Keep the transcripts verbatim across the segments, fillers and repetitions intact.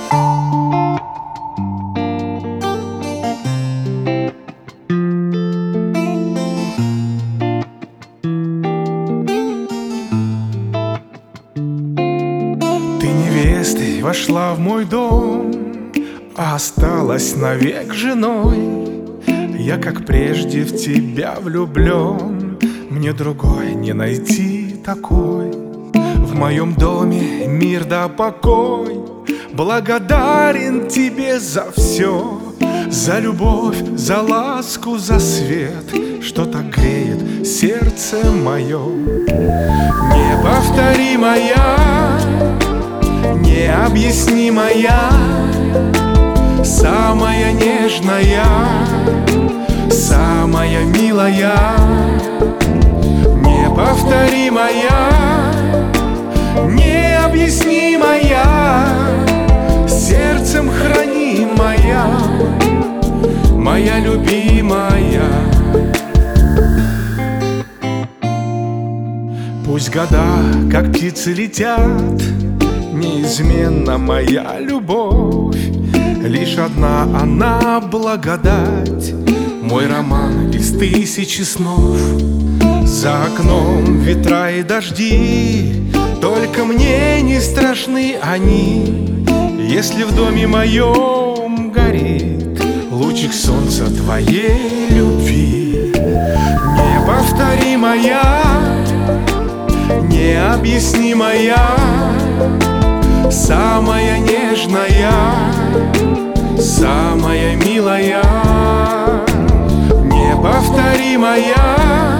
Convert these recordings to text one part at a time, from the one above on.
Ты невестой вошла в мой дом, а осталась навек женой. Я, как прежде, в тебя влюблен, мне другой не найти такой. В моем доме мир да покой, благодарен тебе за все, за любовь, за ласку, за свет, что так греет сердце мое. Неповторимая, необъяснимая, самая нежная, самая милая, неповторимая, необъяснимая, сердцем хранимая, моя любимая. Пусть года, как птицы, летят, неизменна моя любовь. Лишь одна она благодать, мой роман из тысячи снов. За окном ветра и дожди, только мне не страшны они. Если в доме моем горит лучик солнца твоей любви. Неповторимая, необъяснимая, самая нежная, самая милая, неповторимая,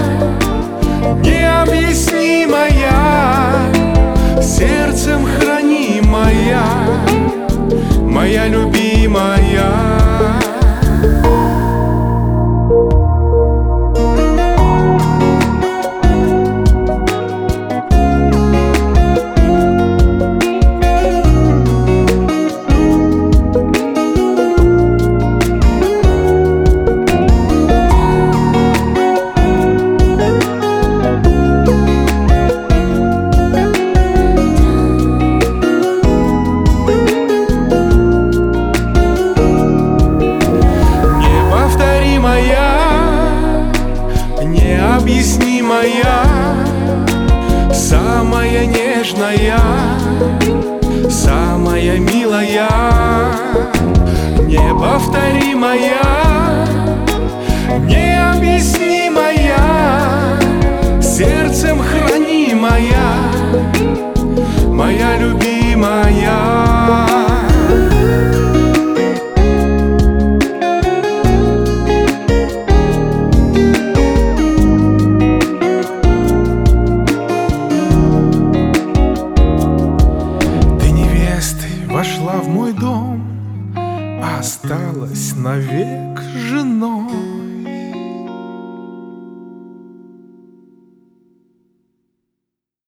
необъяснимая, сердцем хранимая, моя любимая. Необъяснимая, самая нежная, самая милая, неповторимая, необъяснимая, сердцем хранимая, моя любимая. Вошла в мой дом, а осталась навек женой.